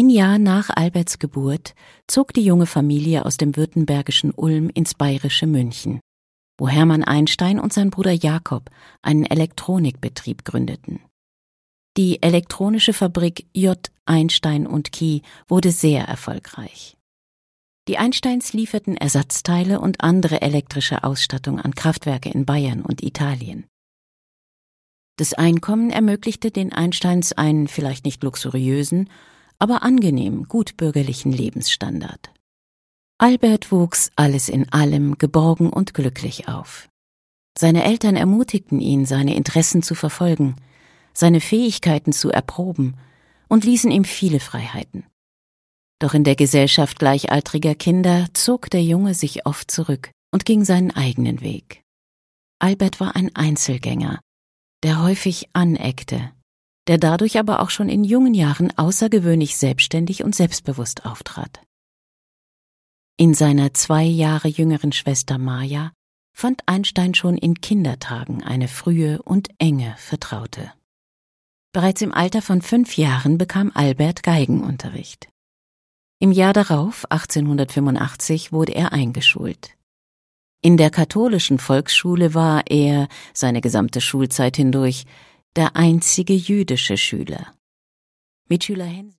Ein Jahr nach Alberts Geburt zog die junge Familie aus dem württembergischen Ulm ins bayerische München, wo Hermann Einstein und sein Bruder Jakob einen Elektronikbetrieb gründeten. Die elektronische Fabrik J. Einstein und Kie wurde sehr erfolgreich. Die Einsteins lieferten Ersatzteile und andere elektrische Ausstattung an Kraftwerke in Bayern und Italien. Das Einkommen ermöglichte den Einsteins einen vielleicht nicht luxuriösen, aber angenehm gutbürgerlichen Lebensstandard. Albert wuchs alles in allem geborgen und glücklich auf. Seine Eltern ermutigten ihn, seine Interessen zu verfolgen, seine Fähigkeiten zu erproben und ließen ihm viele Freiheiten. Doch in der Gesellschaft gleichaltriger Kinder zog der Junge sich oft zurück und ging seinen eigenen Weg. Albert war ein Einzelgänger, der häufig aneckte, der dadurch aber auch schon in jungen Jahren außergewöhnlich selbstständig und selbstbewusst auftrat. In seiner 2 Jahre jüngeren Schwester Maja fand Einstein schon in Kindertagen eine frühe und enge Vertraute. Bereits im Alter von 5 Jahren bekam Albert Geigenunterricht. Im Jahr darauf, 1885, wurde er eingeschult. In der katholischen Volksschule war er, seine gesamte Schulzeit hindurch, der einzige jüdische Schüler. Mitschüler